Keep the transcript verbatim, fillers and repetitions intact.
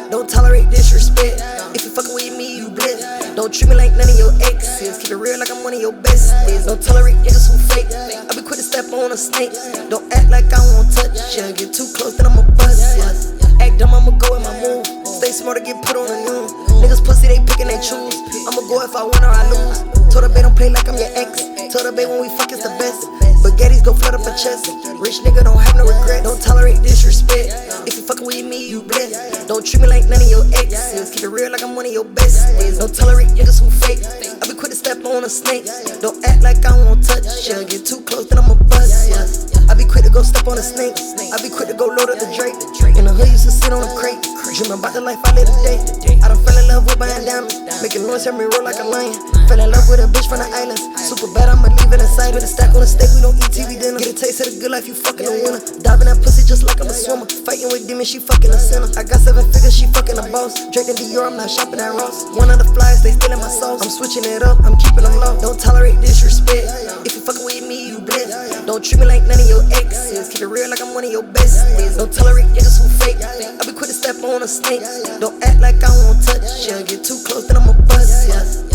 Don't tolerate disrespect. If you fuckin' with me, you blessed. Don't treat me like none of your exes. Keep it real like I'm one of your besties. Don't tolerate niggas who fake. I be quick to step on a snake. Don't act like I won't touch ya. Get too close, then I'ma bust ya. Act dumb, I'ma go in my move. Stay smart to get put on the news. Niggas pussy, they pick and they choose. I'ma go if I win or I lose. Told her babe don't play like I'm your ex. Told her babe when we fuck it's the best. Spaghettis go flood up a chest. Rich nigga don't have no regret. Don't tolerate disrespect. If you fuckin' with me, you blessed. Don't treat me like none of your exes. Keep it real like I'm one of your besties. Don't tolerate niggas who fake. I be quick to step on a snake. Don't act like I won't touch ya. Get too close, then I'ma bust ya. I be quick to go step on a snake. I be quick to go load up the Drake. In the hood, used to sit on a crate. Dreaming about the life I live today. I done fell in love with buying diamonds. Making noise, help me roll like a lion. Fell in love with a bitch from the islands. Super bad, I'ma leave it inside. With a stack on the steak, we don't eat T V dinner. Get a taste of the good life, you fucking a winner. Diving that pussy just like I'm a swimmer. Fighting with demons, she fucking a sinner. I got seven figures, she fucking a boss. Drinking Dior, I'm not shopping at Ross. One of the flies, they stealing my sauce. I'm switching it up, I'm keeping them low. Don't tolerate disrespect. If you fucking with me, you blessed. Don't treat me like none of your exes. Keep it real like I'm one of your besties. Don't tolerate niggas who fake. I be quick to step on a snake. Don't act like I won't touch ya. Get too close, then I'ma bust ya.